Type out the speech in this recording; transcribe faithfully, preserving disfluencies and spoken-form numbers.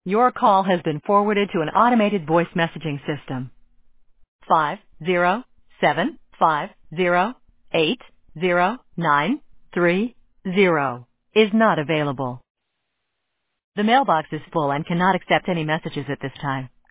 Your call has been forwarded to an automated voice messaging system. Five zero seven five zero eight zero nine three zero is not available. The mailbox is full and cannot accept any messages at this time.